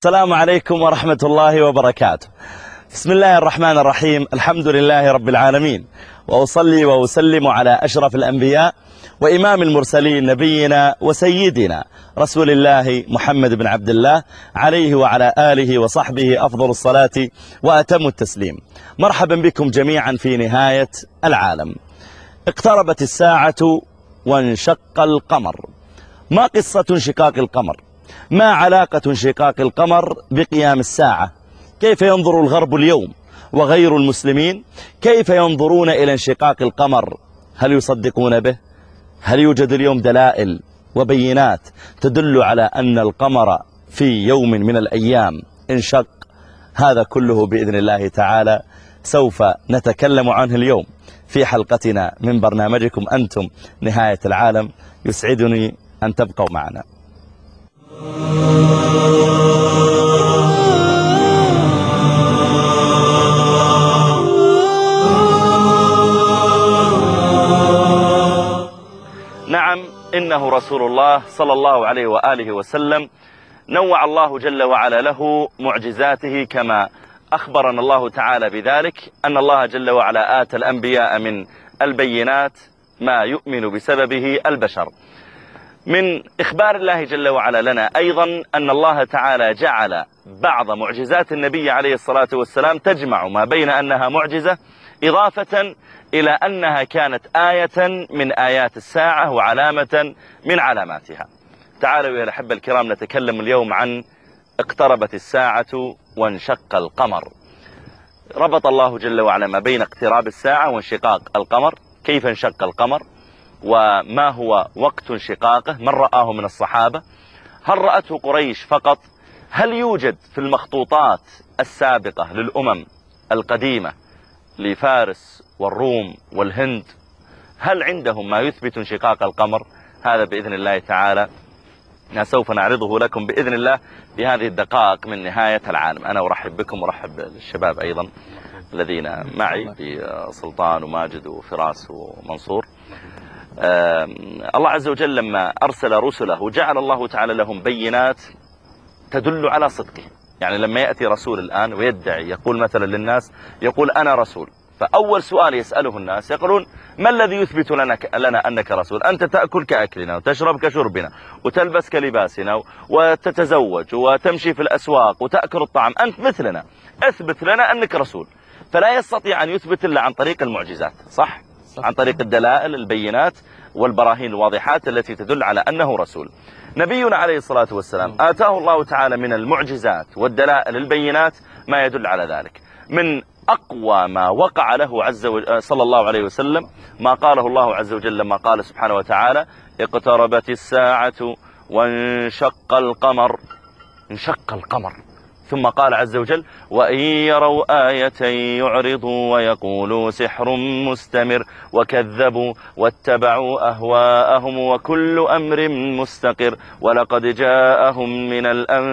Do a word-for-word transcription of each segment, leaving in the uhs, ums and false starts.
السلام عليكم ورحمة الله وبركاته. بسم الله الرحمن الرحيم. الحمد لله رب العالمين، وأصلي وأسلم على أشرف الأنبياء وإمام المرسلين نبينا وسيدنا رسول الله محمد بن عبد الله عليه وعلى آله وصحبه أفضل الصلاة وأتم التسليم. مرحبا بكم جميعا في نهاية العالم. اقتربت الساعة وانشق القمر. ما قصة انشقاق القمر؟ ما علاقة انشقاق القمر بقيام الساعة؟ كيف ينظر الغرب اليوم وغير المسلمين؟ كيف ينظرون إلى انشقاق القمر؟ هل يصدقون به؟ هل يوجد اليوم دلائل وبينات تدل على أن القمر في يوم من الأيام انشق؟ هذا كله بإذن الله تعالى سوف نتكلم عنه اليوم في حلقتنا من برنامجكم أنتم نهاية العالم. يسعدني أن تبقوا معنا. نعم، إنه رسول الله صلى الله عليه وآله وسلم نوع الله جل وعلا له معجزاته، كما أخبرنا الله تعالى بذلك أن الله جل وعلا آتى الأنبياء من البينات ما يؤمن بسببه البشر. من إخبار الله جل وعلا لنا أيضا أن الله تعالى جعل بعض معجزات النبي عليه الصلاة والسلام تجمع ما بين أنها معجزة إضافة إلى أنها كانت آية من آيات الساعة وعلامة من علاماتها. تعالوا يا الأحبة الكرام نتكلم اليوم عن اقتربت الساعة وانشق القمر. ربط الله جل وعلا ما بين اقتراب الساعة وانشقاق القمر. كيف انشق القمر؟ وما هو وقت انشقاقه؟ من رآه من الصحابة؟ هل رأته قريش فقط؟ هل يوجد في المخطوطات السابقة للأمم القديمة لفارس والروم والهند، هل عندهم ما يثبت انشقاق القمر؟ هذا بإذن الله تعالى سوف نعرضه لكم بإذن الله في هذه الدقائق من نهاية العالم. أنا أرحب بكم ورحب بالشباب أيضا الذين معي، في سلطان وماجد وفراس ومنصور. آه الله عز وجل لما أرسل رسله جعل الله تعالى لهم بينات تدل على صدقه. يعني لما يأتي رسول الآن ويدعي يقول مثلا للناس يقول أنا رسول، فأول سؤال يسأله الناس يقولون ما الذي يثبت لنا, لنا أنك رسول؟ أنت تأكل كأكلنا وتشرب كشربنا وتلبس كلباسنا وتتزوج وتمشي في الأسواق وتأكل الطعام، أنت مثلنا، أثبت لنا أنك رسول. فلا يستطيع أن يثبت إلا عن طريق المعجزات، صح؟ عن طريق الدلائل البينات والبراهين الواضحات التي تدل على أنه رسول. نبينا عليه الصلاة والسلام آتاه الله تعالى من المعجزات والدلائل البينات ما يدل على ذلك. من أقوى ما وقع له عز وجل صلى الله عليه وسلم ما قاله الله عز وجل لما قال سبحانه وتعالى اقتربت الساعة وانشق القمر. انشق القمر. ثم قال عز وجل وإن يروا آية يعرضوا ويقولوا سحر مستمر وكذبوا واتبعوا أهواءهم وكل أمر مستقر ولقد جاءهم من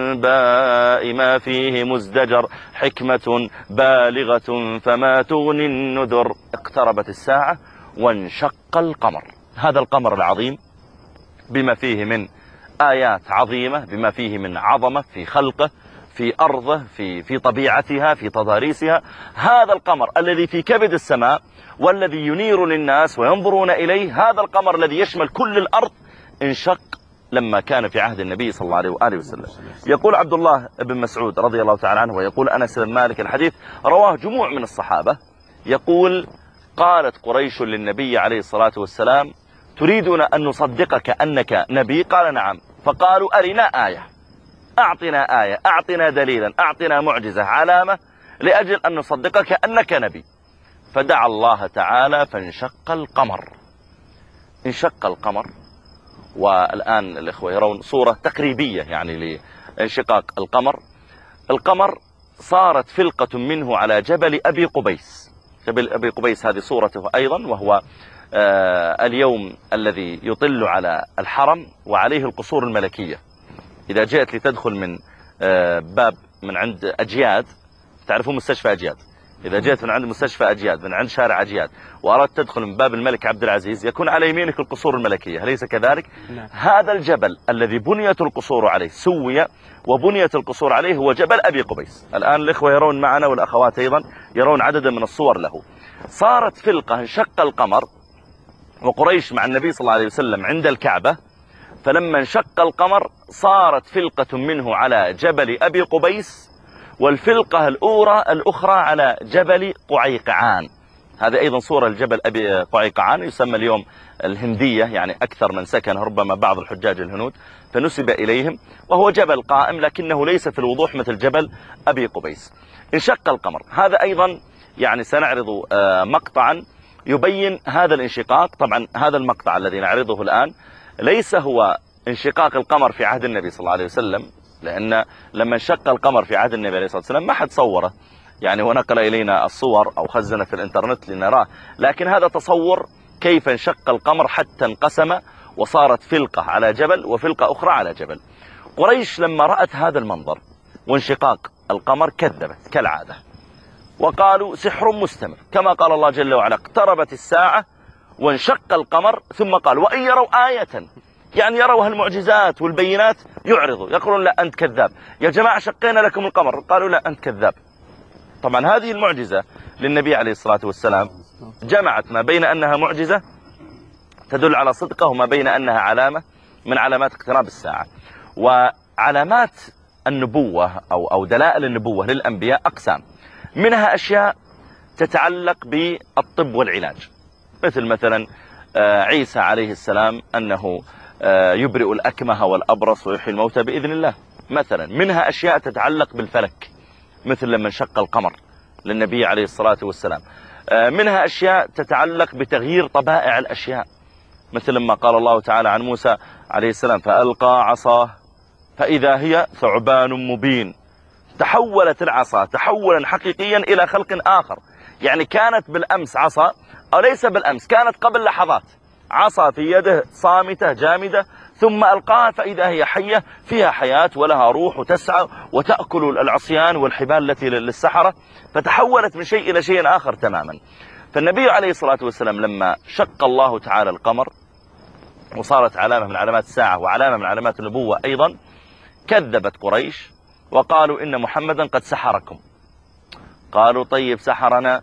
الأنباء ما فيه مزدجر حكمة بالغة فما تغني النذر. اقتربت الساعة وانشق القمر. هذا القمر العظيم بما فيه من آيات عظيمة، بما فيه من عظمة في خلقه، في أرضه، في في طبيعتها، في تضاريسها. هذا القمر الذي في كبد السماء والذي ينير للناس وينظرون إليه، هذا القمر الذي يشمل كل الأرض انشق لما كان في عهد النبي صلى الله عليه وآله وسلم. يقول عبد الله بن مسعود رضي الله تعالى عنه ويقول أنس بن مالك، الحديث رواه جموع من الصحابة، يقول قالت قريش للنبي عليه الصلاة والسلام تريدون أن نصدقك أنك نبي؟ قال نعم. فقالوا أرنا آية، أعطنا آية، أعطنا دليلا، أعطنا معجزة، علامة لأجل أن نصدقك أنك نبي. فدعا الله تعالى فانشق القمر. انشق القمر. والآن الإخوة يرون صورة تقريبية يعني لانشقاق القمر. القمر صارت فلقة منه على جبل أبي قبيس. جبل أبي قبيس هذه صورته أيضا، وهو آه اليوم الذي يطل على الحرم وعليه القصور الملكية. إذا جئت لتدخل من باب من عند أجياد، تعرفون مستشفى أجياد، إذا جئت من عند مستشفى أجياد، من عند شارع أجياد، وأردت تدخل من باب الملك عبد العزيز، يكون على يمينك القصور الملكية، أليس كذلك؟ نعم. هذا الجبل الذي بنيت القصور عليه، سوي وبنيت القصور عليه، هو جبل أبي قبيس. الآن الإخوة يرون معنا والأخوات أيضا يرون عددا من الصور له. صارت فلقة انشق القمر، وقريش مع النبي صلى الله عليه وسلم عند الكعبة، فلما انشق القمر صارت فلقة منه على جبل أبي قبيس، والفلقة الأورى الأخرى على جبل قعيقعان. هذا أيضا صورة الجبل أبي قعيقعان، يسمى اليوم الهندية، يعني أكثر من سكن ربما بعض الحجاج الهنود فنسب إليهم، وهو جبل قائم لكنه ليس في الوضوح مثل جبل أبي قبيس. انشق القمر، هذا أيضا يعني سنعرض مقطعا يبين هذا الانشقاق. طبعا هذا المقطع الذي نعرضه الآن ليس هو انشقاق القمر في عهد النبي صلى الله عليه وسلم، لأن لما انشق القمر في عهد النبي عليه الصلاة والسلام ما حد صوره يعني ونقل إلينا الصور أو خزن في الإنترنت لنراه، لكن هذا تصور كيف انشق القمر حتى انقسم وصارت فلقة على جبل وفلقة أخرى على جبل. قريش لما رأت هذا المنظر وانشقاق القمر كذبت كالعادة، وقالوا سحر مستمر، كما قال الله جل وعلا اقتربت الساعة وانشق القمر، ثم قال وإن يروا آية، يعني يروا هالمعجزات والبينات يعرضوا، يقولون لا أنت كذاب، يا جماعة شقينا لكم القمر، قالوا لا أنت كذاب. طبعا هذه المعجزة للنبي عليه الصلاة والسلام جمعت ما بين أنها معجزة تدل على صدقه وما بين أنها علامة من علامات اقتراب الساعة. وعلامات النبوة أو أو دلائل النبوة للأنبياء أقسام، منها أشياء تتعلق بالطب والعلاج، مثل مثلا عيسى عليه السلام أنه يبرئ الأكمه والأبرص ويحيي الموتى بإذن الله مثلا. منها أشياء تتعلق بالفلك، مثل لما انشق القمر للنبي عليه الصلاة والسلام. منها أشياء تتعلق بتغيير طبائع الأشياء، مثل لما قال الله تعالى عن موسى عليه السلام فألقى عصاه فإذا هي ثعبان مبين، تحولت العصا تحولا حقيقيا إلى خلق آخر، يعني كانت بالأمس عصا أو ليس بالأمس، كانت قبل لحظات عصا في يده صامتة جامدة، ثم ألقاها فإذا هي حية فيها حياة ولها روح وتسعى وتأكل العصيان والحبال التي للسحرة، فتحولت من شيء إلى شيء آخر تماما. فالنبي عليه الصلاة والسلام لما شق الله تعالى القمر وصارت علامة من علامات الساعة وعلامة من علامات النبوة أيضا، كذبت قريش وقالوا إن محمدا قد سحركم. قالوا طيب سحرنا،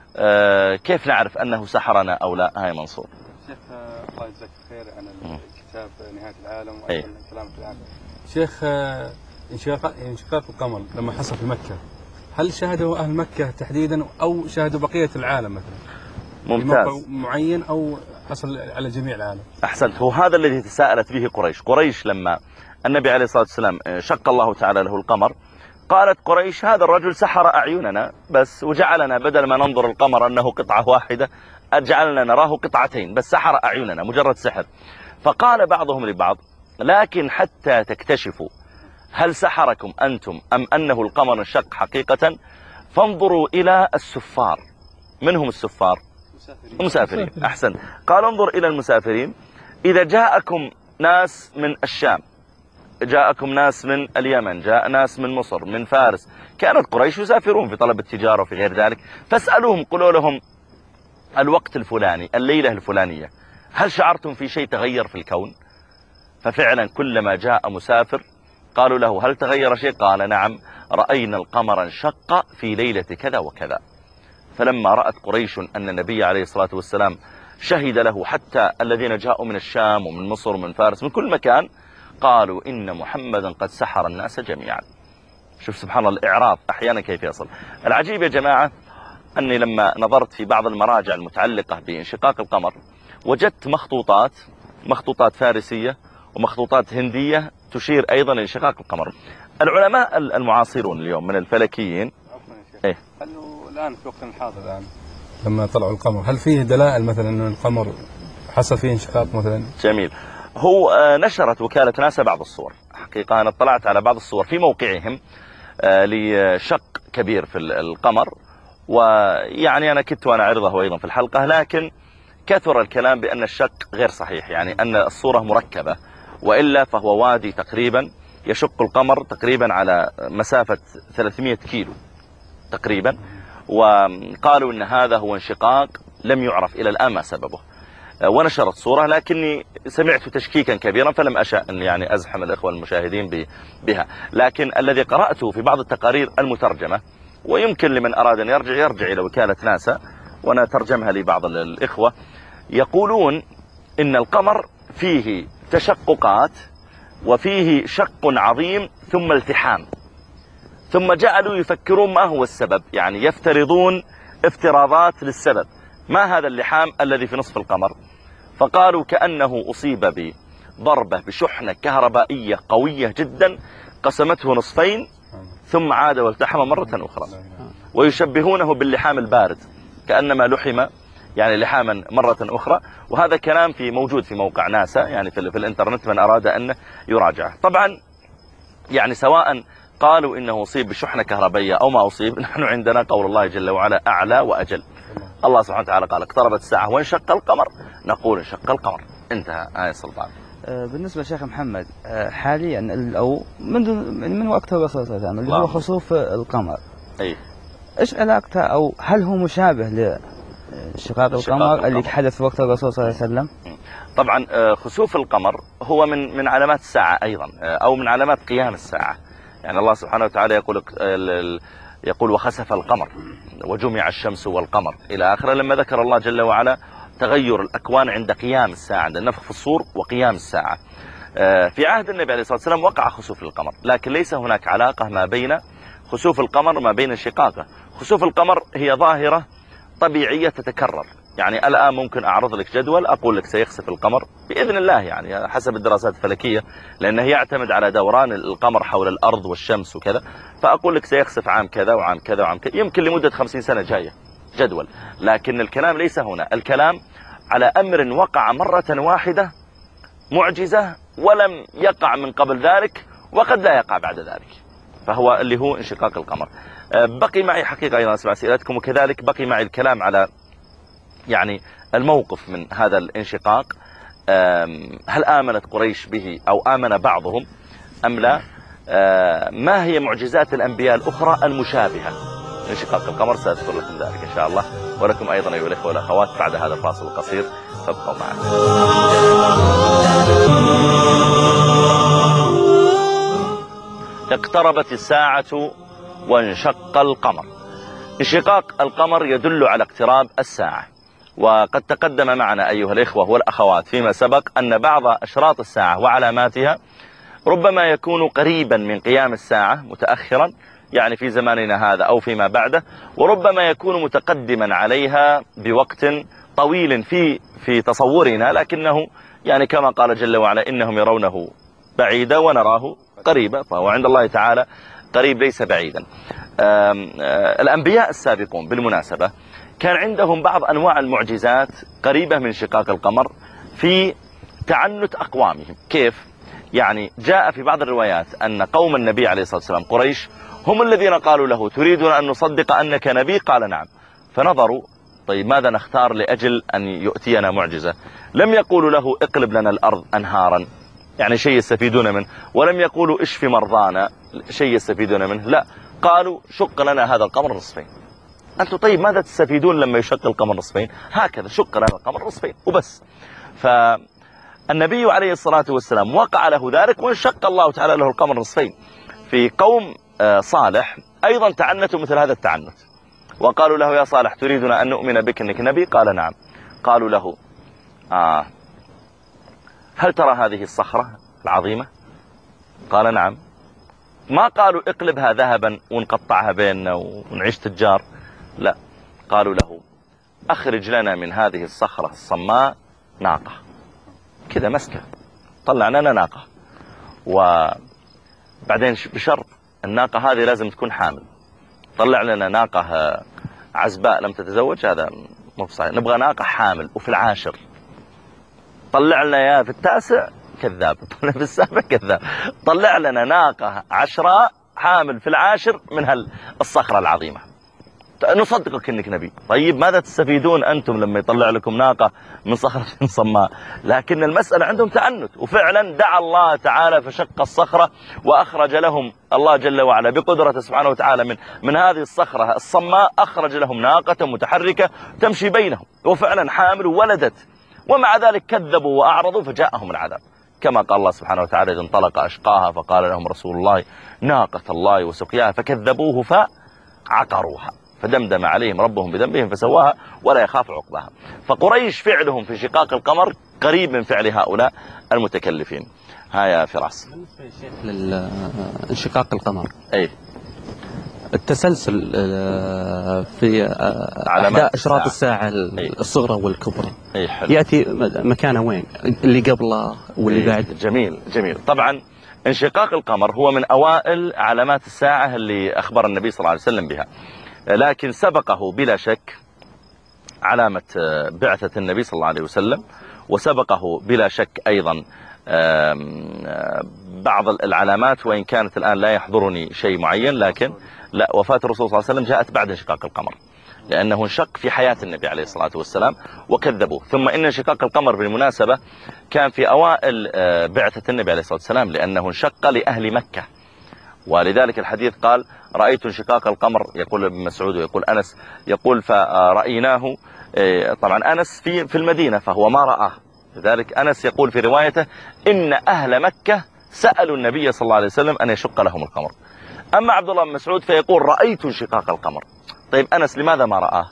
آه كيف نعرف أنه سحرنا أو لا؟ هاي منصور. شيخ الله يجزاك خير عن الكتاب نهاية العالم أيه. والكلام في العالم. شيخ انشقاق انشقاق القمر لما حصل في مكة، هل شاهدوا أهل مكة تحديدا أو شاهدوا بقية العالم مثلا؟ ممتاز. معين أو حصل على جميع العالم؟ أحسنت، هو هذا الذي تساءلت به قريش. قريش لما النبي عليه الصلاة والسلام شق الله تعالى له القمر، قالت قريش هذا الرجل سحر أعيننا بس، وجعلنا بدل ما ننظر القمر أنه قطعة واحدة أجعلنا نراه قطعتين بس، سحر أعيننا مجرد سحر. فقال بعضهم لبعض لكن حتى تكتشفوا هل سحركم أنتم أم أنه القمر انشق حقيقة فانظروا إلى السفار. من هم السفار؟ المسافرين. أحسن، قال انظر إلى المسافرين، إذا جاءكم ناس من الشام، جاءكم ناس من اليمن، جاء ناس من مصر، من فارس، كانت قريش يسافرون في طلب التجارة وفي غير ذلك، فاسألوهم قولوا لهم الوقت الفلاني الليلة الفلانية هل شعرتم في شيء تغير في الكون؟ ففعلا كلما جاء مسافر قالوا له هل تغير شيء؟ قال نعم رأينا القمر انشق في ليلة كذا وكذا. فلما رأت قريش أن النبي عليه الصلاة والسلام شهد له حتى الذين جاءوا من الشام ومن مصر ومن فارس من كل مكان، قالوا إن محمدا قد سحر الناس جميعا. شوف سبحان الله الإعراض أحيانا كيف يصل. العجيب يا جماعة أني لما نظرت في بعض المراجع المتعلقة بانشقاق القمر وجدت مخطوطات مخطوطات فارسية ومخطوطات هندية تشير أيضا لانشقاق القمر. العلماء المعاصرون اليوم من الفلكيين إيه؟ هل الآن في وقت الحاضر الآن لما طلعوا القمر هل فيه دلائل مثلا أن القمر حصل فيه انشقاق مثلا؟ جميل. هو نشرت وكالة ناسا بعض الصور، حقيقة أنا اطلعت على بعض الصور في موقعهم لشق كبير في القمر، ويعني أنا كنت وأنا عرضه أيضا في الحلقة، لكن كثر الكلام بأن الشق غير صحيح، يعني أن الصورة مركبة، وإلا فهو وادي تقريبا يشق القمر تقريبا على مسافة ثلاثمئة كيلو تقريبا، وقالوا إن هذا هو انشقاق لم يعرف إلى الآن ما سببه. ونشرت صورة لكني سمعت تشكيكا كبيرا فلم أشأ أن يعني أزحم الإخوة المشاهدين بها. لكن الذي قرأته في بعض التقارير المترجمة، ويمكن لمن أراد أن يرجع يرجع إلى وكالة ناسا وأنا ترجمها لبعض الإخوة، يقولون إن القمر فيه تشققات وفيه شق عظيم ثم التحام، ثم جعلوا يفكرون ما هو السبب، يعني يفترضون افتراضات للسبب. ما هذا اللحام الذي في نصف القمر؟ فقالوا كأنه أصيب بضربة بشحنة كهربائية قوية جدا قسمته نصفين ثم عاد والتحم مرة أخرى، ويشبهونه باللحام البارد كأنما لحم يعني لحاما مرة أخرى. وهذا كلام في موجود في موقع ناسا يعني في, في الانترنت من أراد أن يراجعه. طبعا يعني سواء قالوا إنه أصيب بشحنة كهربائية أو ما أصيب، نحن عندنا قول الله جل وعلا أعلى وأجل. الله سبحانه وتعالى قال اقتربت الساعة وانشق القمر، نقول انشق القمر. انتهى آية سلطان. بالنسبة لشيخ محمد، حاليا أو منذ من وقت الرسول صلى الله عليه وسلم اللي هو خسوف القمر، أي إيش علاقته أو هل هو مشابه لانشقاق القمر اللي حدث في وقت الرسول صلى الله عليه وسلم؟ طبعا خسوف القمر هو من من علامات الساعة أيضا، أو من علامات قيام الساعة. يعني الله سبحانه وتعالى يقول يقول وخسف القمر وجمع الشمس والقمر إلى آخره، لما ذكر الله جل وعلا تغير الأكوان عند قيام الساعة، عند النفخ في الصور وقيام الساعة. في عهد النبي عليه الصلاة والسلام وقع خسوف القمر، لكن ليس هناك علاقة ما بين خسوف القمر وما بين انشقاقه. خسوف القمر هي ظاهرة طبيعية تتكرر. يعني الآن ممكن أعرض لك جدول أقول لك سيخسف القمر بإذن الله، يعني حسب الدراسات الفلكية، لأنه يعتمد على دوران القمر حول الأرض والشمس وكذا، فأقول لك سيخسف عام كذا وعام كذا وعام كذا، يمكن لمدة خمسين سنة جاية جدول. لكن الكلام ليس هنا، الكلام على أمر وقع مرة واحدة معجزة ولم يقع من قبل ذلك وقد لا يقع بعد ذلك، فهو اللي هو انشقاق القمر. بقي معي حقيقة أيضا أسمع أسئلتكم، وكذلك بقي معي الكلام على يعني الموقف من هذا الانشقاق. هل آمنت قريش به أو آمن بعضهم أم لا؟ ما هي معجزات الأنبياء الأخرى المشابهة لانشقاق القمر؟ سأذكر لكم ذلك إن شاء الله، ولكم أيضا أيها الأخوة والأخوات بعد هذا الفاصل القصير، فابقوا معنا. اقتربت الساعة وانشق القمر. انشقاق القمر يدل على اقتراب الساعة، وقد تقدم معنا أيها الإخوة والأخوات فيما سبق أن بعض أشراط الساعة وعلاماتها ربما يكون قريبا من قيام الساعة متأخرا، يعني في زماننا هذا أو فيما بعده، وربما يكون متقدما عليها بوقت طويل في في تصورنا، لكنه يعني كما قال جل وعلا إنهم يرونه بعيدا ونراه قريبا، فهو عند الله تعالى قريب ليس بعيدا. آم آم الأنبياء السابقون بالمناسبة كان عندهم بعض أنواع المعجزات قريبة من انشقاق القمر في تعنت أقوامهم. كيف؟ يعني جاء في بعض الروايات أن قوم النبي عليه الصلاة والسلام قريش هم الذين قالوا له تريدون أن نصدق أنك نبي؟ قال نعم. فنظروا طيب ماذا نختار لأجل أن يؤتينا معجزة؟ لم يقولوا له اقلب لنا الأرض أنهارا، يعني شيء يستفيدون منه، ولم يقولوا اشف مرضانا، شيء يستفيدون منه، لا، قالوا شق لنا هذا القمر نصفين. أنتم طيب ماذا تستفيدون لما يشق القمر نصفين؟ هكذا شق لنا القمر نصفين وبس. فالنبي عليه الصلاة والسلام وقع له ذلك وانشق الله تعالى له القمر نصفين. في قوم صالح أيضا تعنتوا مثل هذا التعنت، وقالوا له يا صالح تريدنا أن نؤمن بك أنك نبي؟ قال نعم. قالوا له آه هل ترى هذه الصخرة العظيمة؟ قال نعم. ما قالوا اقلبها ذهبا ونقطعها بيننا ونعيش تجار، لا، قالوا له أخرج لنا من هذه الصخرة الصماء ناقة كذا مسكة، طلع لنا ناقة، وبعدين بشرط الناقة هذه لازم تكون حامل. طلع لنا ناقة عزباء لم تتزوج، هذا مو صحيح، نبغى ناقة حامل وفي العاشر. طلع لنا يا في التاسع كذاب، طلع في السابع كذاب، طلع لنا ناقة عشراء حامل في العاشر من هالصخرة العظيمة. نصدقك انك نبي. طيب ماذا تستفيدون انتم لما يطلع لكم ناقة من صخرة صماء؟ لكن المسألة عندهم تعنت، وفعلا دعا الله تعالى فشق الصخرة وأخرج لهم الله جل وعلا بقدرته سبحانه وتعالى من من هذه الصخرة الصماء، أخرج لهم ناقة متحركة تمشي بينهم، وفعلا حامل ولدت، ومع ذلك كذبوا وأعرضوا فجاءهم العذاب، كما قال الله سبحانه وتعالى: إذ انطلق أشقاها فقال لهم رسول الله ناقة الله وسقياها فكذبوه فعقروها فدمدم عليهم ربهم بذنبهم فسواها ولا يخاف عقباها. فقريش فعلهم في شقاق القمر قريب من فعل هؤلاء المتكلفين. ها يا فراس. للانشقاق القمر، أي التسلسل في أحداث أشراط الساعة الصغرى والكبرى، أي حلو. يأتي مكانه وين؟ اللي قبله واللي بعد؟ جميل جميل. طبعا انشقاق القمر هو من أوائل علامات الساعة اللي أخبر النبي صلى الله عليه وسلم بها، لكن سبقه بلا شك علامة بعثة النبي صلى الله عليه وسلم، وسبقه بلا شك أيضا بعض العلامات، وإن كانت الآن لا يحضرني شيء معين، لكن لا، وفاة الرسول صلى الله عليه وسلم جاءت بعد انشقاق القمر، لأنه انشق في حياة النبي عليه الصلاة والسلام وكذبوه. ثم إن انشقاق القمر بالمناسبة كان في أوائل بعثة النبي عليه الصلاة والسلام، لأنه انشق لأهل مكة، ولذلك الحديث قال: رأيت انشقاق القمر، يقول ابن مسعود ويقول أنس، يقول فرأيناه. طبعا أنس في في المدينة فهو ما رآه، لذلك أنس يقول في روايته: إن أهل مكة سألوا النبي صلى الله عليه وسلم أن يشق لهم القمر. أما عبد الله بن مسعود فيقول: رأيت انشقاق القمر. طيب أنس لماذا ما رآه؟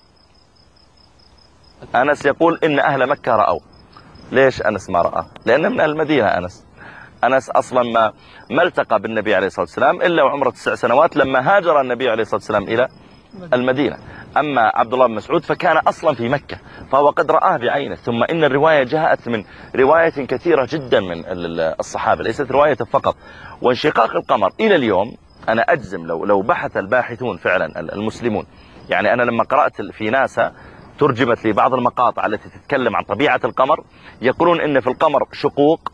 أنس يقول إن أهل مكة رأوا. ليش أنس ما رآه؟ لأنه من أهل المدينة. أنس أنس أصلا ما ما التقى بالنبي عليه الصلاة والسلام إلا وعمره تسع سنوات لما هاجر النبي عليه الصلاة والسلام إلى المدينة. أما عبد الله بن مسعود فكان أصلا في مكة، فهو قد رآه بعينه. ثم إن الرواية جاءت من رواية كثيرة جدا من الصحابة، ليست رواية فقط. وانشقاق القمر إلى اليوم أنا أجزم لو لو بحث الباحثون فعلا المسلمون، يعني أنا لما قرأت في ناسا ترجمت لي بعض المقاطع التي تتكلم عن طبيعة القمر، يقولون إن في القمر شقوق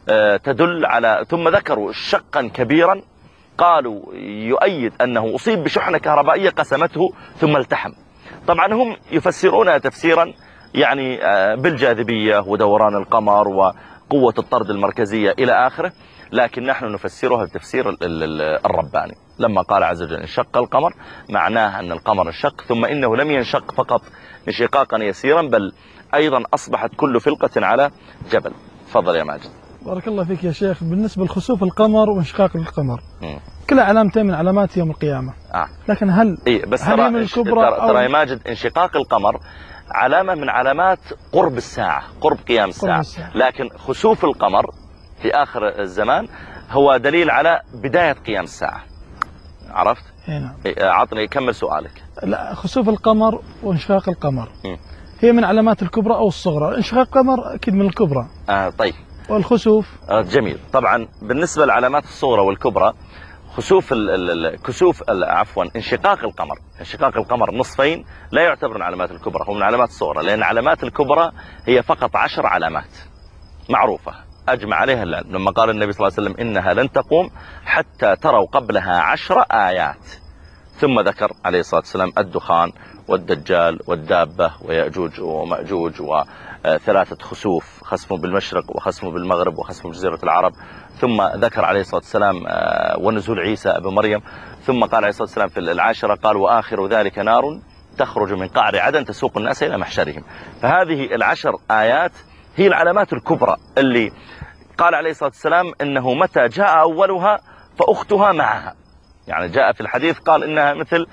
تدل على، ثم ذكروا شقا كبيرا قالوا يؤيد أنه أصيب بشحنة كهربائية قسمته ثم التحم. طبعا هم يفسرونها تفسيرا يعني بالجاذبية ودوران القمر وقوة الطرد المركزية إلى آخره، لكن نحن نفسرها بتفسير الرباني لما قال عز وجل: انشق القمر، معناه أن القمر انشق، ثم إنه لم ينشق فقط انشقاقا يسيرا، بل أيضا أصبحت كل فلقة على جبل. تفضل يا ماجد. بارك الله فيك يا شيخ. بالنسبة لخسوف القمر وانشقاق القمر م. كلها علامتين من علامات يوم القيامة. آه. لكن هل إيه بس هل ترى من الكبرى ترى, ترى يا ماجد انشقاق القمر علامة من علامات قرب الساعة، قرب قيام الساعة. الساعة. لكن خسوف القمر في آخر الزمان هو دليل على بداية قيام الساعة. عرفت؟ نعم. إيه عطني كمل سؤالك. لا، خسوف القمر وانشقاق القمر م. هي من علامات الكبرى أو الصغرى؟ انشقاق القمر أكيد من الكبرى. آه طيب. والخسوف؟ آه جميل. طبعا بالنسبة للعلامات الصغرى والكبرى، خسوف ال كسوف عفوا انشقاق القمر، انشقاق القمر نصفين لا يعتبر من علامات الكبرى، هو من علامات الصغرى، لأن علامات الكبرى هي فقط عشر علامات معروفة أجمع عليها العلم، لما قال النبي صلى الله عليه وسلم: إنها لن تقوم حتى تروا قبلها عشر آيات، ثم ذكر عليه الصلاة والسلام الدخان والدجال والدابة ويأجوج ومأجوج وثلاثة خسوف، خسف بالمشرق وخسف بالمغرب وخسف بجزيرة العرب، ثم ذكر عليه الصلاة والسلام ونزول عيسى ابن مريم، ثم قال عليه الصلاة والسلام في العاشرة قال: وآخر ذلك نار تخرج من قعر عدن تسوق الناس إلى محشرهم. فهذه العشر آيات هي العلامات الكبرى اللي قال عليه الصلاة والسلام إنه متى جاء أولها فأختها معها، يعني جاء في الحديث قال إنها مثل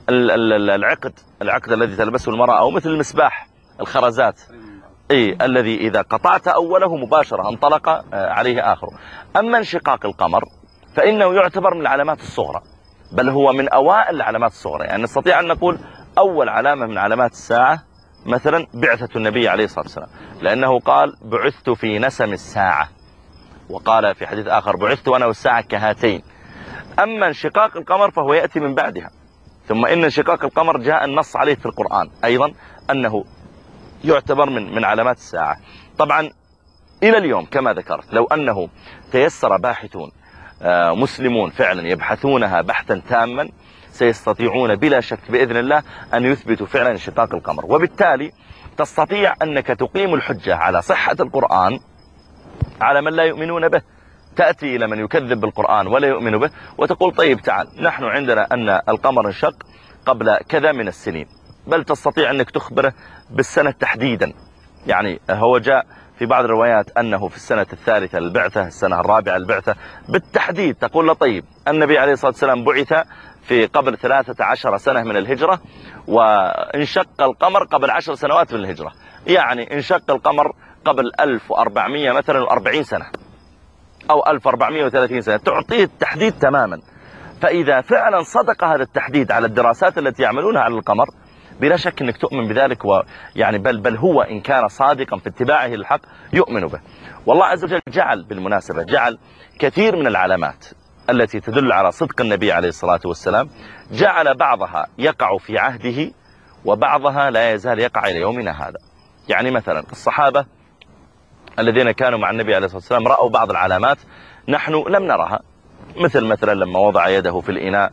العقد العقد الذي تلبسه المرأة، أو مثل المسباح الخرزات، إيه الذي إذا قطعت أوله مباشرة انطلق عليه آخره. أما انشقاق القمر فإنه يعتبر من العلامات الصغرى، بل هو من أوائل العلامات الصغرى، يعني نستطيع أن نقول أول علامة من علامات الساعة مثلا بعثة النبي عليه الصلاة والسلام، لأنه قال: بعثت في نسم الساعة، وقال في حديث آخر: بعثت أنا والساعة كهاتين. أما انشقاق القمر فهو يأتي من بعدها. ثم إن انشقاق القمر جاء النص عليه في القرآن أيضا أنه يعتبر من من علامات الساعة. طبعا إلى اليوم كما ذكرت، لو أنه تيسر باحثون مسلمون فعلا يبحثونها بحثا تاما، سيستطيعون بلا شك بإذن الله أن يثبتوا فعلا انشقاق القمر. وبالتالي تستطيع أنك تقيم الحجة على صحة القرآن على من لا يؤمنون به. تأتي إلى من يكذب بالقرآن ولا يؤمن به وتقول طيب تعال، نحن عندنا أن القمر انشق قبل كذا من السنين، بل تستطيع أنك تخبره بالسنة تحديدا. يعني هو جاء في بعض الروايات أنه في السنة الثالثة للبعثة، السنة الرابعة للبعثة بالتحديد. تقول له طيب النبي عليه الصلاة والسلام بعث في قبل ثلاثة عشر سنة من الهجرة، وانشق القمر قبل عشر سنوات من الهجرة، يعني انشق القمر قبل ألف وأربعمائة مثلا وأربعين سنة أو ألف وأربعمائة وثلاثين سنة. تعطيه التحديد تماما. فإذا فعلا صدق هذا التحديد على الدراسات التي يعملونها على القمر، بلا شك أنك تؤمن بذلك، ويعني بل, بل هو إن كان صادقا في اتباعه للحق يؤمن به. والله عز وجل جعل بالمناسبة جعل كثير من العلامات التي تدل على صدق النبي عليه الصلاة والسلام، جعل بعضها يقع في عهده وبعضها لا يزال يقع إلى يومنا هذا. يعني مثلا الصحابة الذين كانوا مع النبي عليه الصلاة والسلام رأوا بعض العلامات نحن لم نرها، مثل مثلا لما وضع يده في الإناء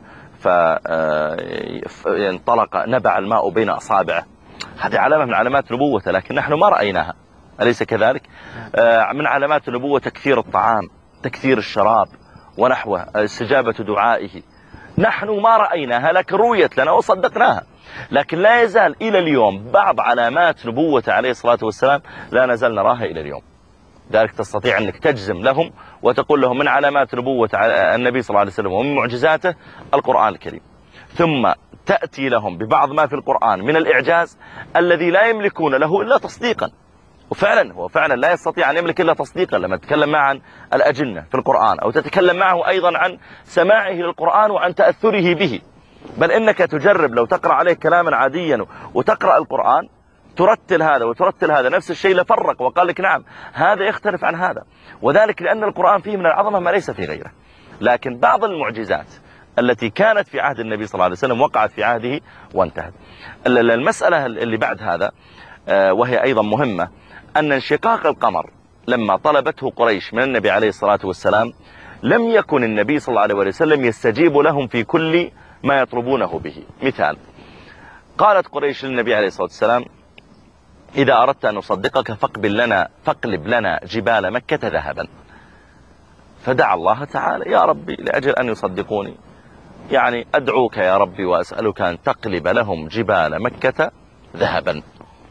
فانطلق نبع الماء بين أصابعه، هذه علامة من علامات نبوته لكن نحن ما رأيناها، أليس كذلك؟ من علامات النبوة تكثير الطعام، تكثير الشراب ونحوه، استجابة دعائه، نحن ما رأيناها لكن رويت لنا وصدقناها. لكن لا يزال إلى اليوم بعض علامات نبوته عليه الصلاة والسلام لا نزال نراها إلى اليوم. ذلك تستطيع أنك تجزم لهم وتقول لهم من علامات نبوة النبي صلى الله عليه وسلم ومن معجزاته القرآن الكريم، ثم تأتي لهم ببعض ما في القرآن من الإعجاز الذي لا يملكون له إلا تصديقا. وفعلا هو فعلا لا يستطيع أن يملك إلا تصديقا. لما تتكلم معه عن الأجنة في القرآن أو تتكلم معه أيضا عن سماعه للقرآن وعن تأثره به، بل إنك تجرب لو تقرأ عليه كلاما عاديا وتقرأ القرآن ترتل هذا وترتل هذا نفس الشيء لفرق وقال لك نعم هذا يختلف عن هذا، وذلك لأن القرآن فيه من العظمة ما ليس في غيره. لكن بعض المعجزات التي كانت في عهد النبي صلى الله عليه وسلم وقعت في عهده وانتهت. المسألة اللي بعد هذا وهي أيضا مهمة، أن انشقاق القمر لما طلبته قريش من النبي عليه الصلاة والسلام لم يكن النبي صلى الله عليه وسلم يستجيب لهم في كل ما يطلبونه به. مثال، قالت قريش للنبي عليه الصلاة والسلام إذا أردت أن نصدقك فاقبل لنا فاقلب لنا جبال مكة ذهبا. فدعا الله تعالى يا ربي لأجل أن يصدقوني يعني أدعوك يا ربي وأسألك أن تقلب لهم جبال مكة ذهبا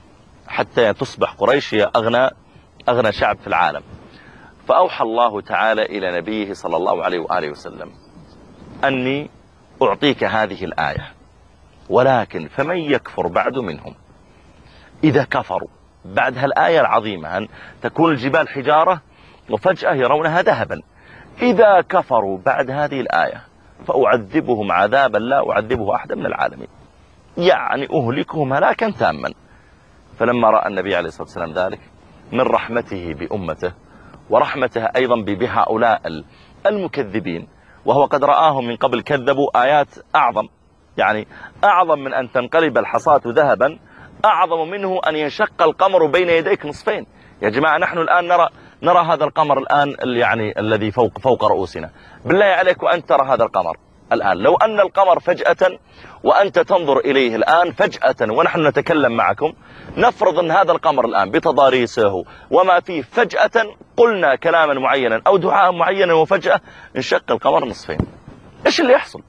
حتى تصبح قريش هي أغنى أغنى شعب في العالم. فأوحى الله تعالى إلى نبيه صلى الله عليه وآله وسلم أني أعطيك هذه الآية، ولكن فمن يكفر بعد منهم. إذا كفروا بعد هالآية العظيمة أن تكون الجبال حجارة وفجأة يرونها ذهبا، إذا كفروا بعد هذه الآية فأعذبهم عذابا لا أعذبه أحدا من العالمين، يعني أهلكهم هلاكا تاما. فلما رأى النبي عليه الصلاة والسلام ذلك من رحمته بأمته ورحمته أيضا بهؤلاء المكذبين، وهو قد رآهم من قبل كذبوا آيات أعظم، يعني أعظم من أن تنقلب الحصاة ذهبا، أعظم منه أن ينشق القمر بين يديك نصفين. يا جماعة نحن الآن نرى نرى هذا القمر الآن يعني الذي فوق فوق رؤوسنا، بالله عليك وأنت ترى هذا القمر الآن، لو أن القمر فجأة وأنت تنظر إليه الآن فجأة ونحن نتكلم معكم، نفرض أن هذا القمر الآن بتضاريسه وما فيه فجأة قلنا كلاما معينا أو دعاء معينا وفجأة انشق القمر نصفين، إيش اللي يحصل؟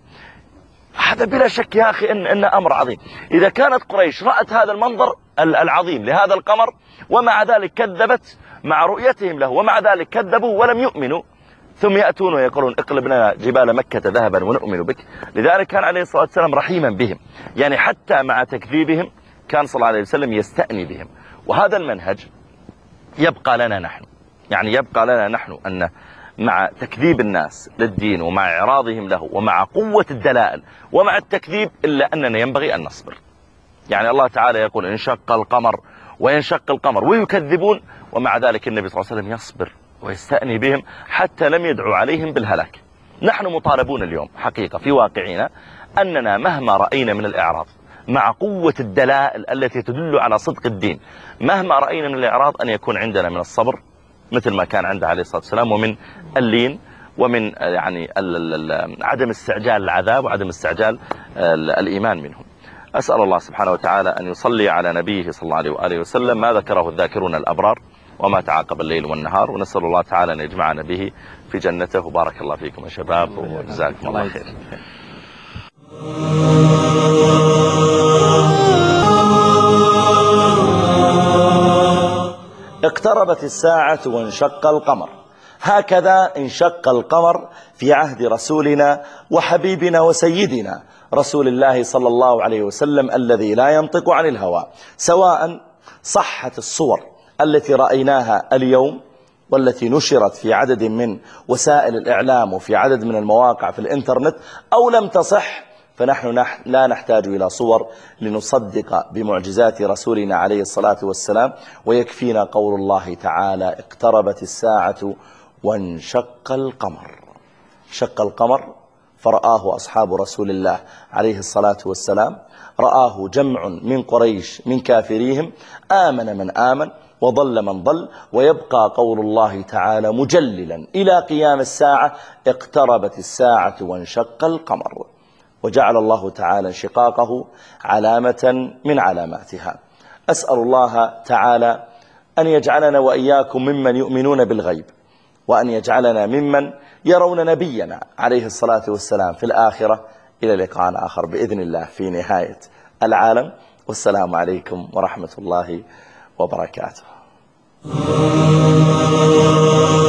هذا بلا شك يا أخي إن, إن أمر عظيم. إذا كانت قريش رأت هذا المنظر العظيم لهذا القمر ومع ذلك كذبت مع رؤيتهم له ومع ذلك كذبوا ولم يؤمنوا، ثم يأتون ويقولون اقلب لنا جبال مكة ذهبا ونؤمن بك. لذلك كان عليه الصلاة والسلام رحيما بهم، يعني حتى مع تكذيبهم كان صلى الله عليه وسلم يستأني بهم. وهذا المنهج يبقى لنا نحن، يعني يبقى لنا نحن أن مع تكذيب الناس للدين ومع إعراضهم له ومع قوة الدلائل ومع التكذيب إلا أننا ينبغي أن نصبر. يعني الله تعالى يقول انشق القمر وينشق القمر ويكذبون، ومع ذلك النبي صلى الله عليه وسلم يصبر ويستأني بهم حتى لم يدعو عليهم بالهلاك. نحن مطالبون اليوم حقيقة في واقعنا أننا مهما رأينا من الإعراض مع قوة الدلائل التي تدل على صدق الدين، مهما رأينا من الإعراض أن يكون عندنا من الصبر مثل ما كان عنده عليه الصلاة والسلام ومن اللين ومن يعني عدم استعجال العذاب وعدم استعجال الإيمان منهم. أسأل الله سبحانه وتعالى أن يصلي على نبيه صلى الله عليه وآله وسلم ما ذكره الذاكرون الأبرار وما تعاقب الليل والنهار، ونسأل الله تعالى أن يجمعنا به في جنته. وبارك الله فيكم يا شباب وجزاكم الله خير. اقتربت الساعة وانشق القمر. هكذا انشق القمر في عهد رسولنا وحبيبنا وسيدنا رسول الله صلى الله عليه وسلم الذي لا ينطق عن الهوى، سواء صحت الصور التي رأيناها اليوم والتي نشرت في عدد من وسائل الإعلام وفي عدد من المواقع في الإنترنت أو لم تصح، فنحن لا نحتاج إلى صور لنصدق بمعجزات رسولنا عليه الصلاة والسلام، ويكفينا قول الله تعالى: اقتربت الساعة وانشق القمر. شق القمر فرآه أصحاب رسول الله عليه الصلاة والسلام، رآه جمع من قريش من كافريهم، آمن من آمن وضل من ضل، ويبقى قول الله تعالى مجللا إلى قيام الساعة: اقتربت الساعة وانشق القمر. وجعل الله تعالى انشقاقه علامة من علاماتها. أسأل الله تعالى أن يجعلنا وإياكم ممن يؤمنون بالغيب، وأن يجعلنا ممن يرون نبينا عليه الصلاة والسلام في الآخرة. إلى لقاء آخر بإذن الله في نهاية العالم، والسلام عليكم ورحمة الله وبركاته.